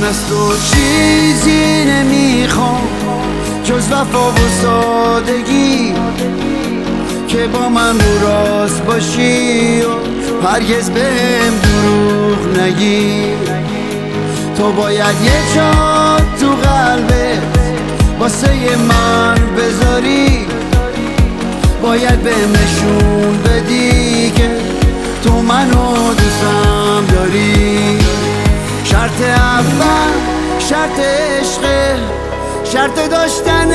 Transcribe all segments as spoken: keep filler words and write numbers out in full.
از تو چیزی نمیخوام جز وفا و سادگی، که با من رو راست باشی و هرگز بهم دروغ نگی. تو باید یه جا تو قلبت واسه من بذاری، باید بهم نشون بدی که تو منو دوستم داری. شرط اول شرط عشقه، شرط داشتن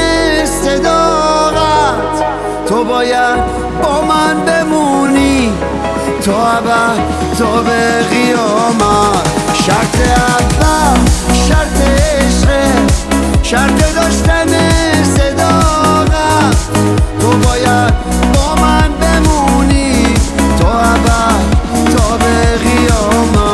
صداقت. تو باید با من بمونی تا ابد، تا به قیامت. شرط اول شرط عشقه، شرط داشتن صداقت. تو باید با من بمونی تا ابد، تا به قیامت.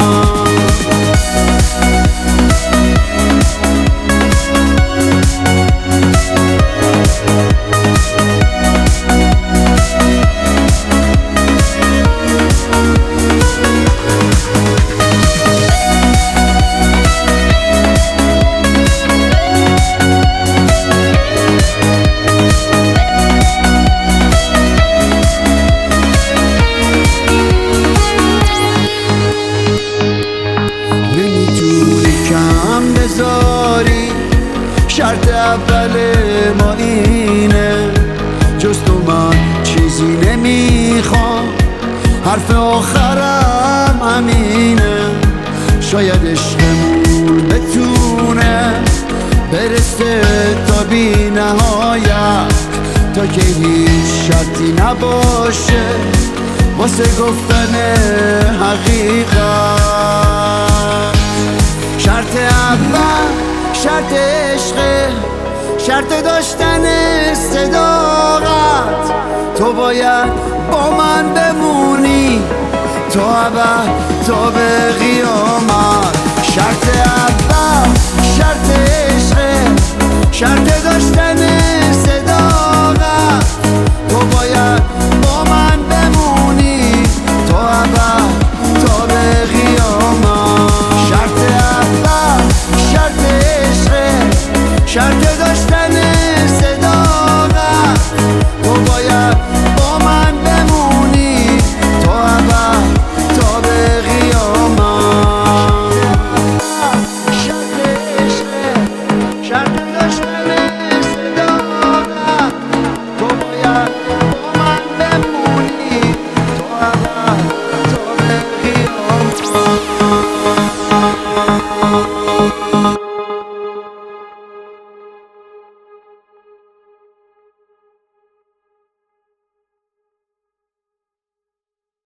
شرط اول ما اینه، جز تو من چیزی نمیخوام، حرف آخرم همینه. شاید عشقمون بتونه برسه تا بی نهایت، تا که هیچ شرطی نباشه واسه گفتن حقیقت. شرط اول شرط عشقه، شرط داشتن صداقت. تو باید با من بمونی تا ابد، تا به قیامت.